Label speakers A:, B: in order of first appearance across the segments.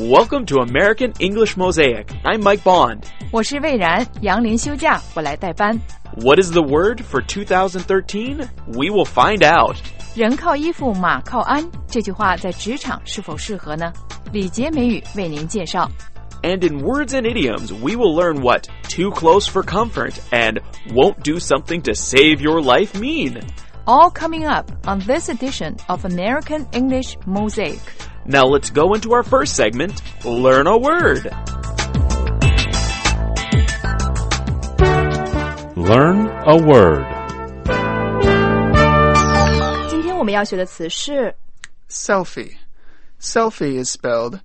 A: Welcome to American English Mosaic. I'm Mike Bond.
B: 我是魏然，杨林休假，我来代班。
A: What is the word for 2013? We will find out.
B: 人靠衣服，马靠鞍，这句话在职场是否适合呢？李杰美语为您介绍。
A: And in words and idioms, we will learn what too close for comfort and won't do something to save your life mean.
B: All coming up on this edition of American English Mosaic.
A: Now let's go into our first segment, Learn a Word.
C: Learn a word.
B: 今天我们要学的词是
D: Selfie. Selfie is spelled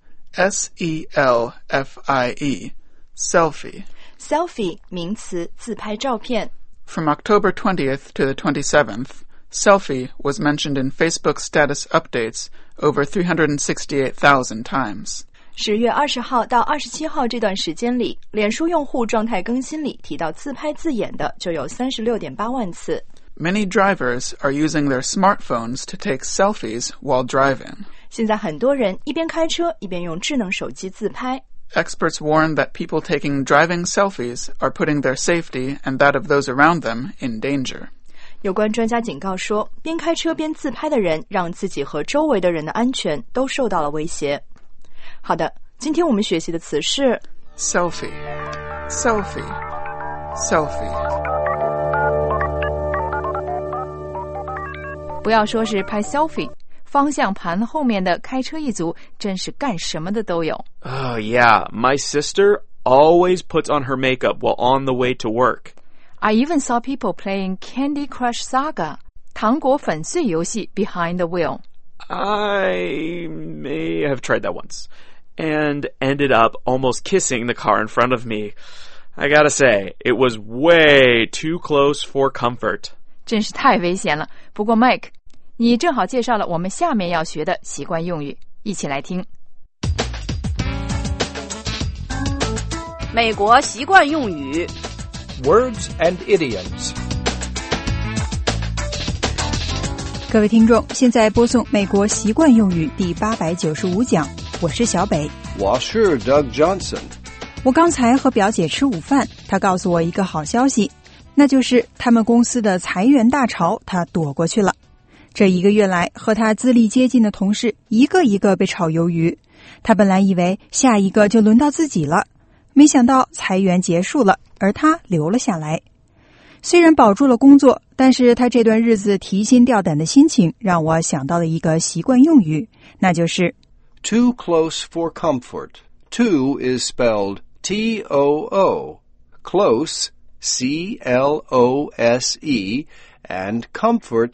D: S-E-L-F-I-E. Selfie.
B: selfie 名词，自拍照片。
D: From October 20th to the 27th, selfie was mentioned in Facebook status updates over 368,000 times.
B: 10月20号到27号这段时间里，脸书用户状态更新里提到自拍字眼的就有 36.8 万次。
D: Many drivers are using their smartphones to take selfies while driving.
B: 现在很多人一边开车一边用智能手机自拍。
D: Experts warn that people taking driving selfies are putting their safety and that of those around them in danger.
B: 有关专家警告说，边开车边自拍的人让自己和周围的人的安全都受到了威胁。好的，今天我们学习的词是
D: Selfie. Selfie. Selfie.
B: 不要说是拍 selfie， 方向盘后面的开车一族真是干什么的都有。
A: Oh, yeah. My sister always puts on her makeup while on the way to work.
B: I even saw people playing Candy Crush Saga, 糖果粉碎游戏 behind the wheel.
A: I may have tried that once and ended up almost kissing the car in front of me. I gotta say, it was way too close for comfort.
B: 真是太危险了。不过 Mike， 你正好介绍了我们下面要学的习惯用语，一起来听。
E: 美国习惯用语
F: Words and idioms.
G: 各位听众，现在播送美国习惯用语第895讲，我是小北。
F: 我是 Doug Johnson.
G: 我刚才和表姐吃午饭，她告诉我一个好消息，那就是他们公司的裁员大潮她躲过去了。这1个月来，和她资历接近的同事一个一个被炒鱿鱼，她本来以为下一个就轮到自己了，没想到裁员结束了，而她留了下来。虽然保住了工作，但是她这段日子提心吊胆的心情让我想到了一个习惯用语，那就是
F: Too close for comfort. Too is spelled T-O-O. Close, C-L-O-S-E, and comfort,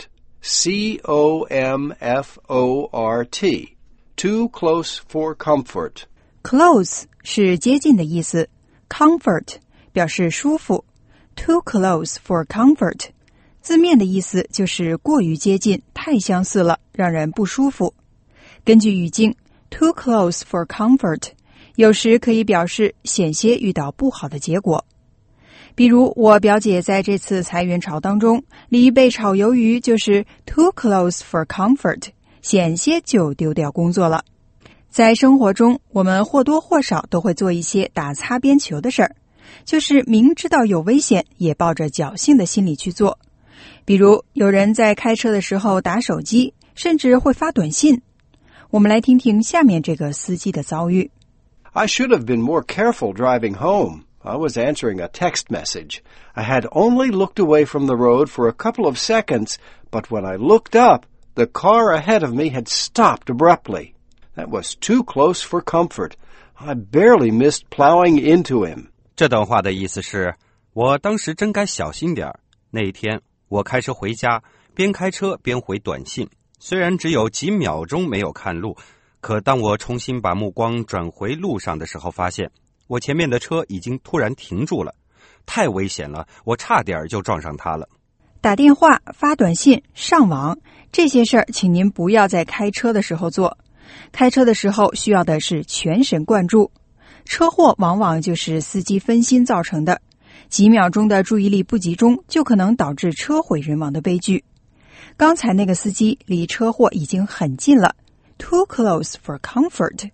F: C-O-M-F-O-R-T. Too close for comfort.
G: Close 是接近的意思， comfort 表示舒服。Too close for comfort 字面的意思就是过于接近，太相似了，让人不舒服。根据语境， too close for comfort 有时可以表示险些遇到不好的结果。比如我表姐在这次裁员潮当中，离被炒鱿鱼就是 too close for comfort， 险些就丢掉工作了。在生活中，我们或多或少都会做一些打擦边球的事儿，就是明知道有危险，也抱着侥幸的心理去做。比如有人在开车的时候打手机，甚至会发短信。我们来听听下面这个司机的遭遇。
F: I should have been more careful driving home. I was answering a text message. I had only looked away from the road for a couple of seconds, but when I looked up, the car ahead of me had stopped abruptly. That was too close for comfort. I barely missed plowing into him.
H: 这段话的意思是，我当时真该小心点儿。那一天，我开车回家，边开车边回短信。虽然只有几秒钟没有看路，可当我重新把目光转回路上的时候，发现我前面的车已经突然停住了，太危险了，我差点就撞上它了。
G: 打电话、发短信、上网，这些事儿请您不要在开车的时候做。开车的时候需要的是全神贯注。车祸往往就是司机分心造成的，几秒钟的注意力不集中就可能导致车毁人亡的悲剧。刚才那个司机离车祸已经很近了， too close for comfort。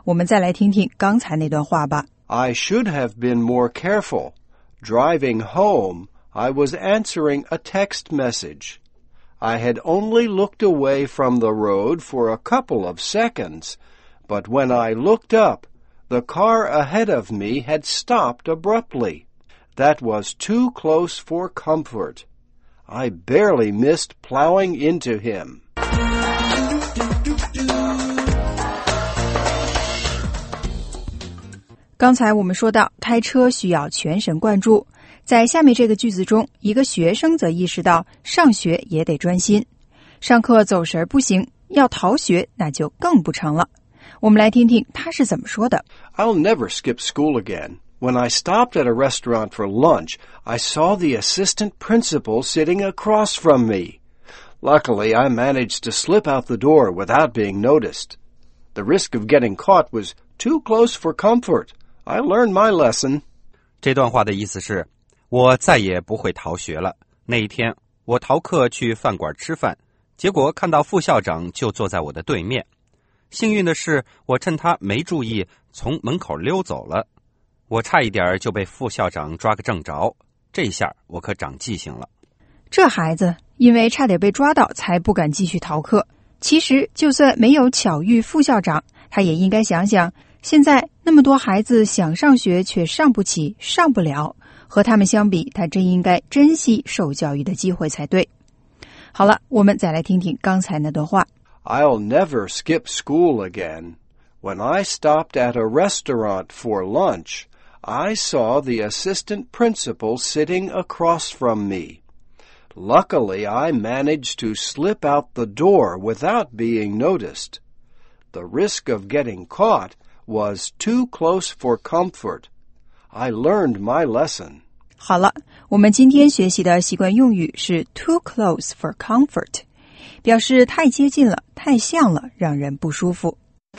G: 我们再来听听刚才那段话吧。
F: I should have been more careful. Driving home, I was answering a text message. I had only looked away from the road for a couple of seconds, but when I looked up, the car ahead of me had stopped abruptly. That was too close for comfort. I barely missed plowing into him.
G: 刚才我们说到开车需要全神贯注，在下面这个句子中，一个学生则意识到上学也得专心，上课走神不行，要逃学那就更不成了。我们来听听他是怎么说的。
F: I'll never skip school again.When I stopped at a restaurant for lunch, I saw the assistant principal sitting across from me. Luckily, I managed to slip out the door without being noticed. The risk of getting caught was too close for comfort. I learned my lesson.
H: 这段话的意思是，我再也不会逃学了。那一天，我逃课去饭馆吃饭，结果看到副校长就坐在我的对面。幸运的是，我趁他没注意，从门口溜走了。我差一点就被副校长抓个正着，这下我可长记性了。
G: 这孩子因为差点被抓到才不敢继续逃课，其实就算没有巧遇副校长，他也应该想想，现在那么多孩子想上学却上不起上不了，和他们相比，他真应该珍惜受教育的机会才对。好了，我们再来听听刚才那段话。
F: I'll never skip school again. When I stopped at a restaurant for lunch,I saw the assistant principal sitting across from me. Luckily, I managed to slip out the door without being noticed. The risk of getting caught was too close for comfort. I learned my lesson.
G: 好了，我们今天学习的习惯用语是 too close for comfort， 表示太接近了，太像了，让人不舒服。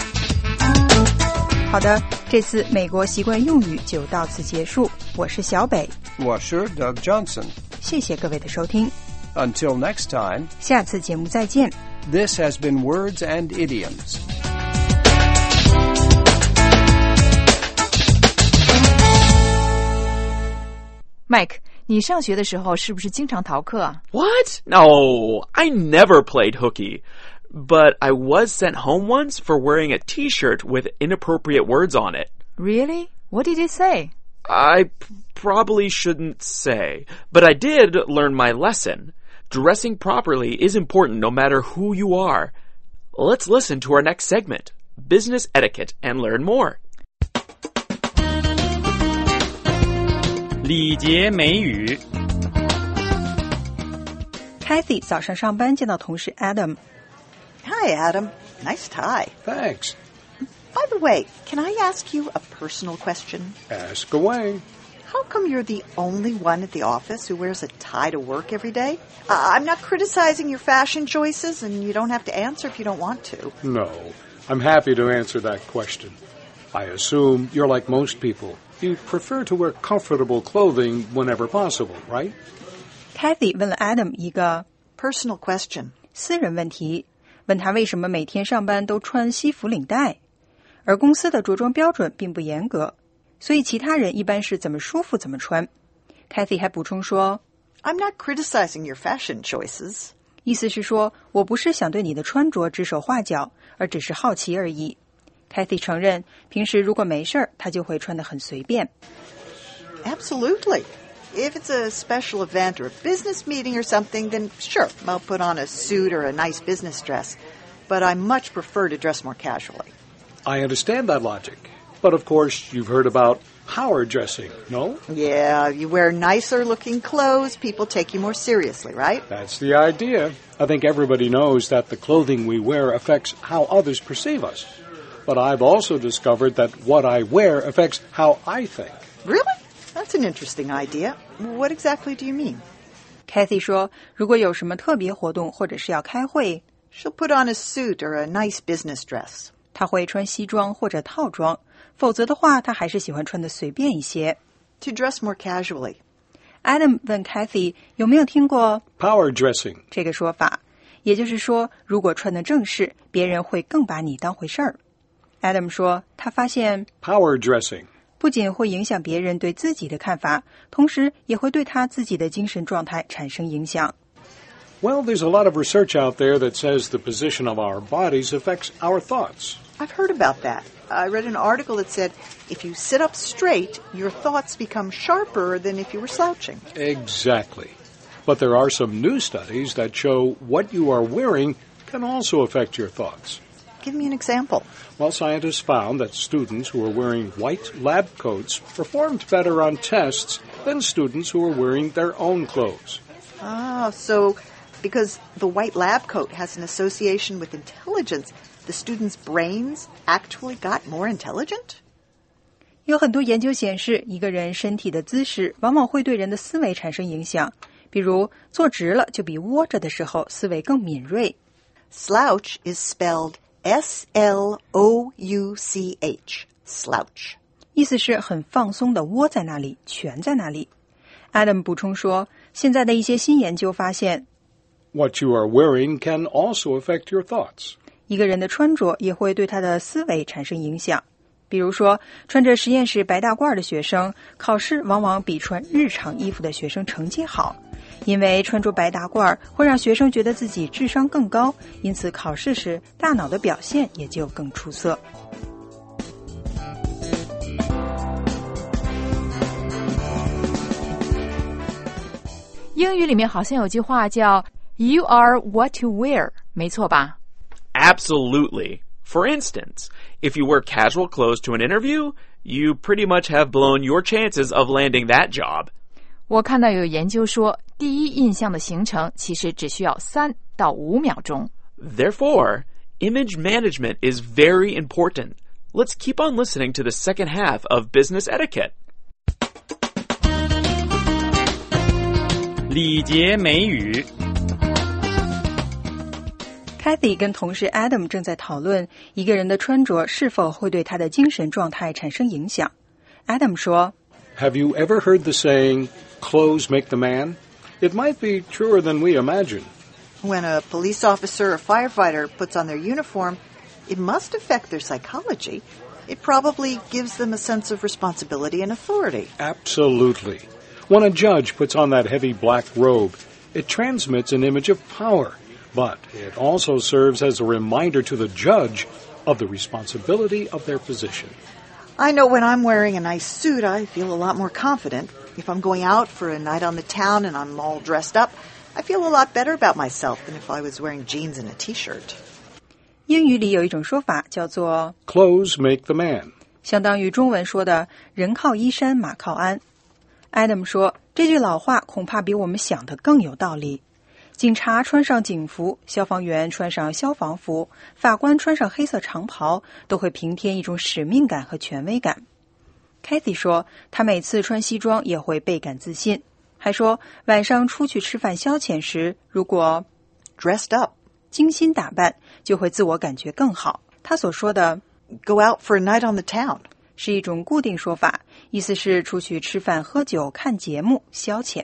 G: 好的，这次美国习惯用语就到此结束。我是小北，
F: 我是 Doug Johnson.
G: 谢谢各位的收听。
F: Until next time,
G: 下次节目再见。
F: this has been Words and Idioms.
B: Mike， 你上学的时候是不是经常逃课啊？
A: What? No, I never played hooky.But I was sent home once for wearing a t-shirt with inappropriate words on it.
B: Really? What did it say?
A: I probably shouldn't say, but I did learn my lesson. Dressing properly is important no matter who you are. Let's listen to our next segment, Business Etiquette, and learn more.
C: 礼节美语。
G: Kathy 早上上班见到同事 Adam。Hi,
I: Adam. Nice tie.
J: Thanks.
I: By the way, can I ask you a personal question?
J: Ask away.
I: How come you're the only one at the office who wears a tie to work every day? I'm not criticizing your fashion choices, and you don't have to answer if you don't want to.
J: No, I'm happy to answer that question. I assume you're like most people. You prefer to wear comfortable clothing whenever possible, right?
G: Kathy 问了 Adam 一个
I: personal question
G: 私人问题，问他为什么每天上班都穿西服领带，而公司的着装标准并不严格，所以其他人一般是怎么舒服怎么穿。Kathy 还补充说
I: I'm not criticizing your fashion choices.
G: 意思是说我不是想对你的穿着指手画脚，而只是好奇而已。Kathy 承认平时如果没事儿，她就会穿得很随便。
I: Absolutely. If it's a special event or a business meeting or something, then sure, I'll put on a suit or a nice business dress. But I much prefer to dress more casually.
J: I understand that logic. But of course, you've heard about power dressing, no?
I: Yeah, you wear nicer looking clothes, people take you more seriously, right?
J: That's the idea. I think everybody knows that the clothing we wear affects how others perceive us. But I've also discovered that what I wear affects how I think.
I: Really? That's an interesting idea. What exactly do you mean?
G: Kathy 说，如果有什么特别活动或者是要开会
I: She'll put on a suit or a nice business dress.
G: 她会穿西装或者套装，否则的话，她还是喜欢穿得随便一些。
I: To dress more casually.
G: Adam 问 Kathy 有没有听过
J: power dressing
G: 这个说法，也就是说，如果穿得正式，别人会更把你当回事儿。 Adam 说，他发现
J: Power dressing.
G: 不仅会影响别人对自己的看法，同时也会对他自己的精神状态产生影响。
J: Well, there's a lot of research out there that says the position of our bodies affects our thoughts.
I: I've heard about that. I read an article that said if you sit up straight, your thoughts become sharper than if you were slouching.
J: Exactly. But there are some new studies that show what you are wearing can also affect your thoughts.
I: Give me an example.
J: Well, scientists found that students who were wearing white lab coats performed better on tests than students who were wearing their own clothes.
I: Ah, so because the white lab coat has an association with intelligence, the students' brains actually got more intelligent?
G: 有很多研究显示，一个人身体的姿势往往会对人的思维产生影响。比如，坐直了就比窝着的时候思维更敏锐。
I: Slouch is spelled S-L-O-U-C-H. Slouch.
G: 意思是很放松的窝在那里，蜷在那里。Adam 补充说，现在的一些新研究发现
J: What you are wearing can also affect your thoughts.
G: 一个人的穿着也会对他的思维产生影响。比如说，穿着实验室白大褂的学生，考试往往比穿日常衣服的学生成绩好。因为穿着白大褂会让学生觉得自己智商更高，因此考试时大脑的表现也就更出色。
B: 英语里面好像有句话叫 You are what you wear， 没错吧？
A: Absolutely. For instance, if you wear casual clothes to an interview, you pretty much have blown your chances of landing that job.
B: 我看到有研究说，第一印象的形成其实只需要3到5秒钟。
A: Therefore, image management is very important. Let's keep on listening to the second half of Business Etiquette.
C: 礼节美语。
G: Kathy 跟同事 Adam 正在讨论一个人的穿着是否会对他的精神状态产生影响。Adam 说
J: Have you ever heard the saying, clothes make the man? It might be truer than we imagine.
I: When a police officer or firefighter puts on their uniform, it must affect their psychology. It probably gives them a sense of responsibility and authority.
J: Absolutely. When a judge puts on that heavy black robe, it transmits an image of power, but it also serves as a reminder to the judge of the responsibility of their position.
I: I know when I'm wearing a nice suit, I feel a lot more confident. If I'm going out for a night on the town and I'm all dressed up, I feel a lot better about myself than if I was wearing jeans and a t-shirt.
G: 英语里有一种说法叫做
J: Clothes make the man.
G: 相当于中文说的人靠衣衫马靠鞍。Adam 说，这句老话恐怕比我们想的更有道理。警察穿上警服，消防员穿上消防服，法官穿上黑色长袍，都会平添一种使命感和权威感。Kathy 说，她每次穿西装也会倍感自信，还说晚上出去吃饭消遣时，如果
I: dressed up
G: 精心打扮，就会自我感觉更好。她所说的
I: go out for a night on the town
G: 是一种固定说法，意思是出去吃饭、喝酒、看节目、消遣。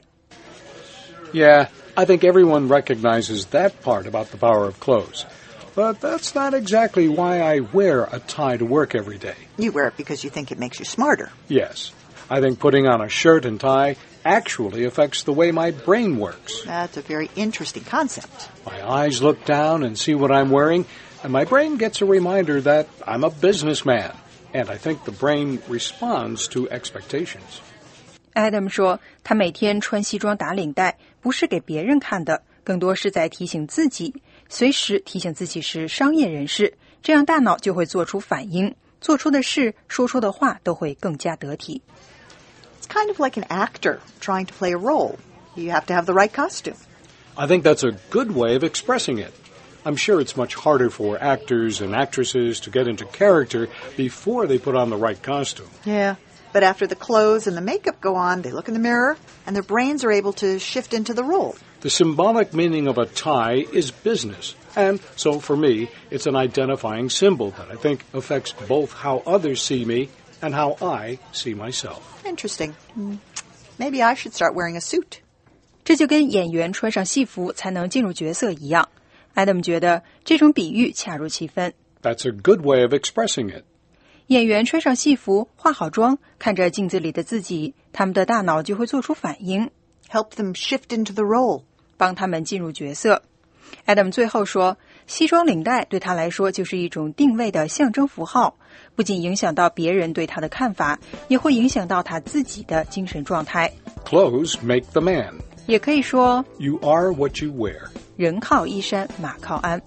J: Yeah, I think everyone recognizes that part about the power of clothes. But that's not exactly why I wear a tie to work every day.
I: You wear it because you think it makes you smarter.
J: Yes. I think putting on a shirt and tie actually affects the way my brain works.
I: That's a very interesting concept.
J: My eyes look down and see what I'm wearing, and my brain gets a reminder that I'm a businessman. And I think the brain responds to expectations.
G: Adam 说，他每天穿西装打领带，不是给别人看的，更多是在提醒自己，随时提醒自己是商业人士，这样大脑就会做出反应，做出的事、说出的话都会更加得体。
I: It's kind of like an actor trying to play a role. You have to have the right costume.
J: I think that's a good way of expressing it. I'm sure it's much harder for actors and actresses to get into character before they put on the right costume.
I: Yeah, but after the clothes and the makeup go on, they look in the mirror, and their brains are able to shift into the role.
J: The symbolic meaning of a tie is business, and so for me, it's an identifying symbol that I think affects both how others see me and how I see myself.
I: Interesting. Maybe I should start wearing a suit.
G: 这就跟演员穿上戏服才能进入角色一样。Adam 觉得这种比喻恰如其分。
J: That's a good way of expressing it.
G: 演员穿上戏服，化好妆，看着镜子里的自己，他们的大脑就会做出反应，
I: Help them shift into the role.
G: 帮他们进入角色。Adam 最后说，西装领带对他来说就是一种定位的象征符号，不仅影响到别人对他的看法，也会影响到他自己的精神状态。
J: Clothes make the man.
G: 也可以说
J: You are what you wear.
G: 人靠衣衫，马靠鞍。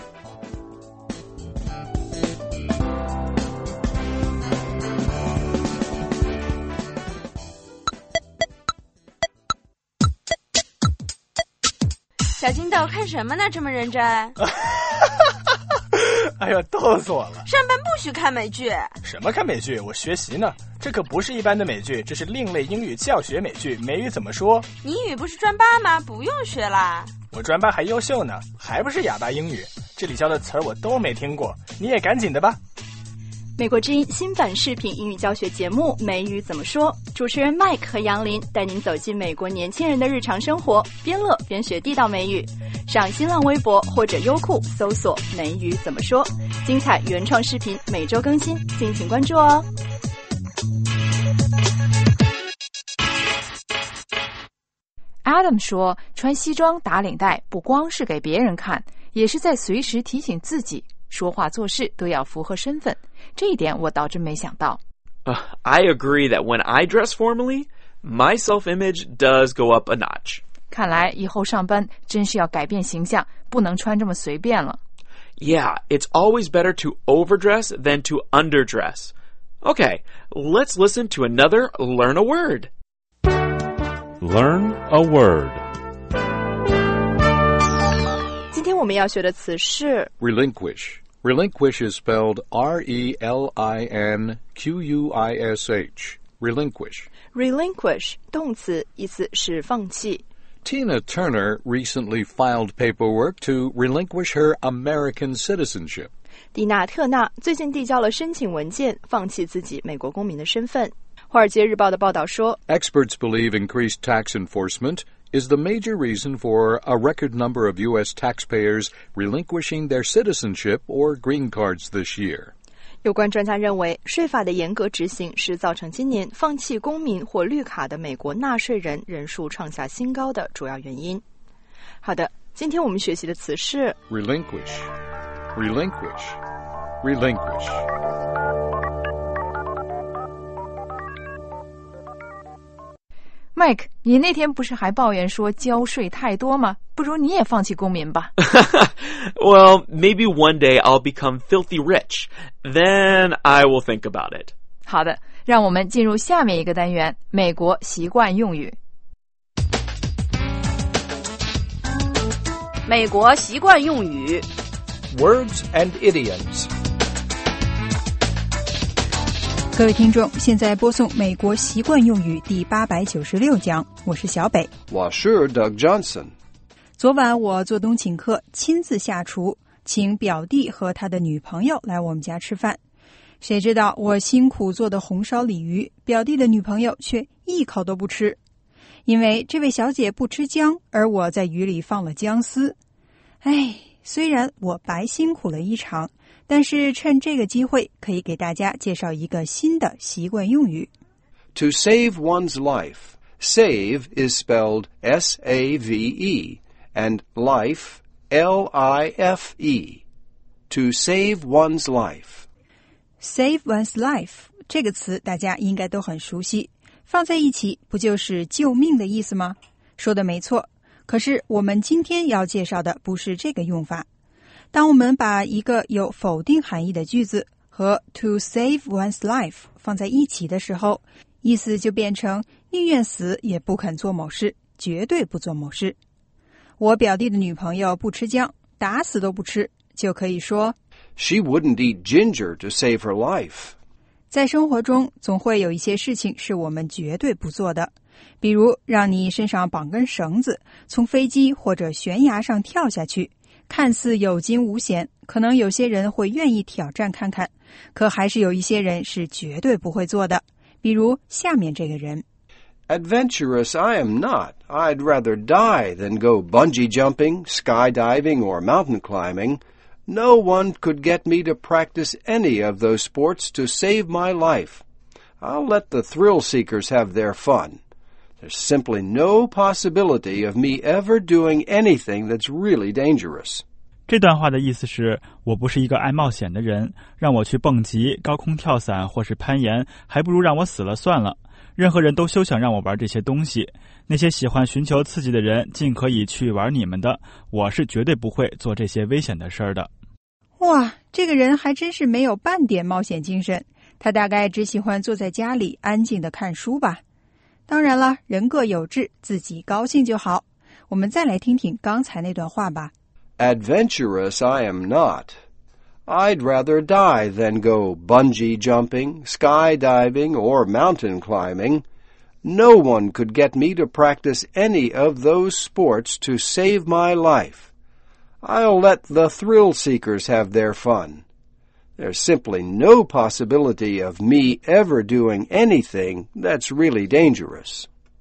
K: 小金豆看什么呢？这么认真？
L: 哎呀，逗死我了！
K: 上班不许看美剧。
L: 什么看美剧？我学习呢。这可不是一般的美剧，这是另类英语教学美剧。美语怎么说？
K: 你英语不是专八吗？不用学啦。
L: 我专八还优秀呢，还不是哑巴英语。这里教的词儿我都没听过，你也赶紧的吧。
B: 美国之音新版视频英语教学节目《美语怎么说》，主持人 Mike 和杨林带您走进美国年轻人的日常生活，边乐边学地道美语。上新浪微博或者优酷搜索“美语怎么说”，精彩原创视频每周更新，敬请关注哦。
M: Adam 说，穿西装打领带不光是给别人看，也是在随时提醒自己，说话做事都要符合身份。这一点我倒真没想到。
A: I agree that when I dress formally, my self-image does go up a notch.
M: 看来以后上班真是要改变形象，不能穿这么随便了。
A: Yeah, it's always better to overdress than to underdress. Okay, let's listen to another Learn a Word.
C: Learn a word.
B: 今天我们要学的词是
C: Relinquish. Relinquish is spelled R-E-L-I-N-Q-U-I-S-H. Relinquish.
B: relinquish 动词，意思是放弃。
C: Tina Turner recently filed paperwork to relinquish her American citizenship.
B: 蒂娜·特纳最近递交了申请文件，放弃自己美国公民的身份。华尔街日报的报道说
C: Experts believe increased tax enforcement is the major reason for a record number of U.S. taxpayers relinquishing their citizenship or green cards this year.
B: 有关专家认为，税法的严格执行是造成今年放弃公民或绿卡的美国纳税人人数创下新高的主要原因。好的，今天我们学习的词是
C: Relinquish. Relinquish. Relinquish.
M: Mike， 你那天不是还抱怨说交税太多吗？不如你也放弃公民吧。
A: Well, maybe one day I'll become filthy rich. Then I will think about it.
M: 好的，让我们进入下面一个单元，美国习惯用语。
E: 美国习惯用语
L: Words and idioms.
G: 各位听众，现在播送美国习惯用语第896讲，我是小北，
F: 我是 Doug Johnson。
G: 昨晚我做东请客，亲自下厨，请表弟和他的女朋友来我们家吃饭。谁知道我辛苦做的红烧鲤鱼，表弟的女朋友却一口都不吃，因为这位小姐不吃姜，而我在鱼里放了姜丝。虽然我白辛苦了一场，但是趁这个机会可以给大家介绍一个新的习惯用语。
F: To save one's life. Save is spelled S-A-V-E and life L-I-F-E. To save one's life.
G: Save one's life 这个词大家应该都很熟悉，放在一起不就是救命的意思吗？说的没错，可是我们今天要介绍的不是这个用法。当我们把一个有否定含义的句子和 to save one's life 放在一起的时候，意思就变成宁愿死也不肯做某事，绝对不做某事。我表弟的女朋友不吃姜，打死都不吃，就可以说
F: She wouldn't eat ginger to save her life.
G: 在生活中总会有一些事情是我们绝对不做的，比如让你身上绑根绳子，从飞机或者悬崖上跳下去，看似有惊无险，可能有些人会愿意挑战看看，可还是有一些人是绝对不会做的，比如下面这个人。
F: Adventurous I am not. I'd rather die than go bungee jumping, skydiving, or mountain climbing. No one could get me to practice any of those sports to save my life. I'll let the thrill seekers have their fun. There's simply no possibility of me ever doing anything that's really dangerous.
N: 这段话的意思是，我不是一个爱冒险的人，让我去蹦极、高空跳伞或是攀岩，还不如让我死了算了。任何人都休想让我玩这些东西。那些喜欢寻求刺激的人，尽可以去玩你们的，我是绝对不会做这些危险的事儿的。
G: 哇，这个人还真是没有半点冒险精神，他大概只喜欢坐在家里安静地看书吧。当然了，人各有志，自己高兴就好。我们再来听听刚才那段话吧。
F: Adventurous I am not. I'd rather die than go bungee jumping, skydiving, or mountain climbing. No one could get me to practice any of those sports to save my life. I'll let the thrill seekers have their fun. There's simply no possibility of me ever doing anything that's really dangerous.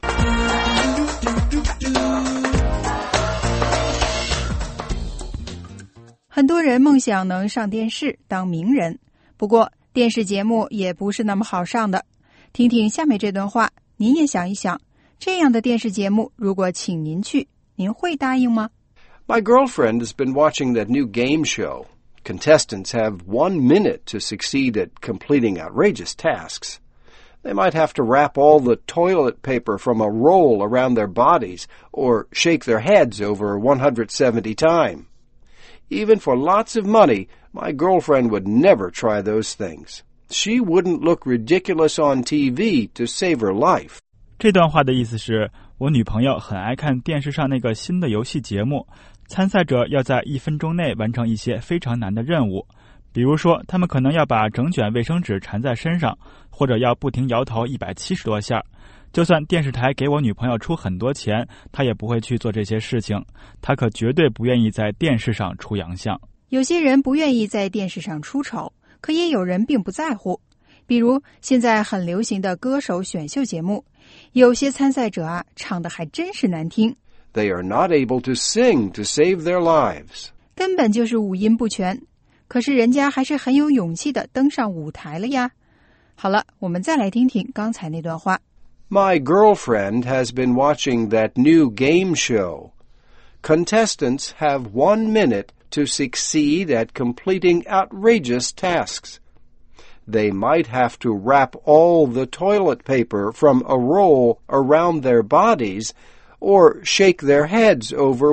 G: 很多人梦想能上电视当名人，不过电视节目也不是那么好上的。听听下面这段话，您也想一想，这样的电视节目如果请您去，您会答应吗？
F: My girlfriend has been watching that new game show. Contestants have 1 minute to succeed at completing outrageous tasks. They might have to wrap all the toilet paper from a roll around their bodies or shake their heads over 170 times. Even for lots of money, my girlfriend would never try those things. She wouldn't look ridiculous on TV to save her life.
N: 这段话的意思是，我女朋友很爱看电视上那个新的游戏节目，参赛者要在1分钟内完成一些非常难的任务，比如说他们可能要把整卷卫生纸缠在身上，或者要不停摇头170多下。就算电视台给我女朋友出很多钱，她也不会去做这些事情，她可绝对不愿意在电视上出洋相。
G: 有些人不愿意在电视上出丑，可也有人并不在乎。比如现在很流行的歌手选秀节目，有些参赛者啊，唱的还真是难听。
F: They are not able to sing to save their lives.
G: 根本就是五音不全，可是人家还是很有勇气的登上舞台了呀。好了，我们再来听听刚才那段话。
F: My girlfriend has been watching that new game show. Contestants have 1 minute to succeed at completing outrageous tasks. They might have to wrap all the toilet paper from a roll around their bodies or shake their heads over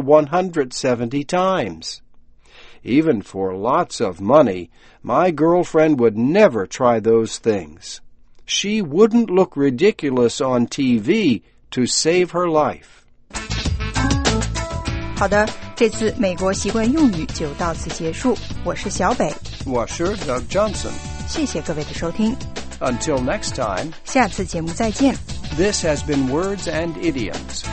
F: 170 times. Even for lots of money, my girlfriend would never try those things. She wouldn't look ridiculous on TV to save her life.
G: 好的，这次美国习惯用语就到此结束。我是小北，
F: 我是 Doug Johnson.
G: 谢谢各位的收听。
F: Until next time,
G: 下次节目再见。
F: This has been Words and Idioms.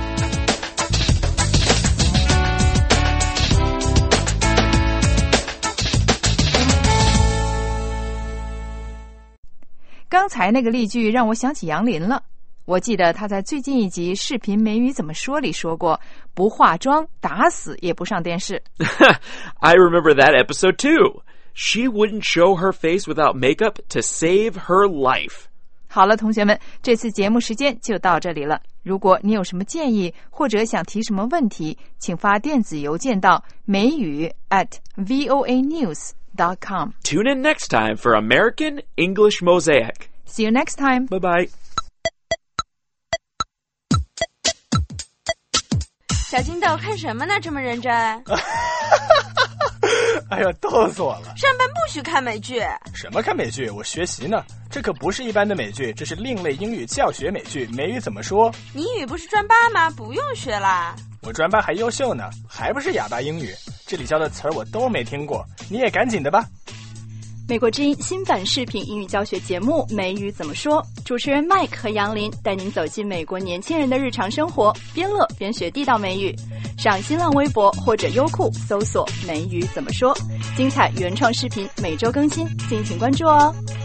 M: 刚才那个例句让我想起杨林了。我记得他在最近一集视频美语怎么说里说过，不化妆打死也不上电视。
A: I remember that episode too. She wouldn't show her face without makeup to save her life.
M: 好了，同学们，这次节目时间就到这里了。如果你有什么建议或者想提什么问题，请发电子邮件到美语@voanews.com.
A: Tune in next time for American English Mosaic.
M: See you next time.
A: Bye-bye.
K: 小金豆看什么呢？这么认真？
L: 哎呀，逗死我了！
K: 上班不许看美剧。
L: 什么看美剧？我学习呢。这可不是一般的美剧，这是另类英语教学美剧。美语怎么说？
K: 你英语不是专八吗？不用学啦。
L: 我专八还优秀呢，还不是哑巴英语。这里教的词儿我都没听过，你也赶紧的吧。
B: 美国之音新版视频英语教学节目《美语怎么说》，主持人 Mike 和杨林带您走进美国年轻人的日常生活，边乐边学地道美语。上新浪微博或者优酷搜索“美语怎么说”，精彩原创视频每周更新，敬请关注哦。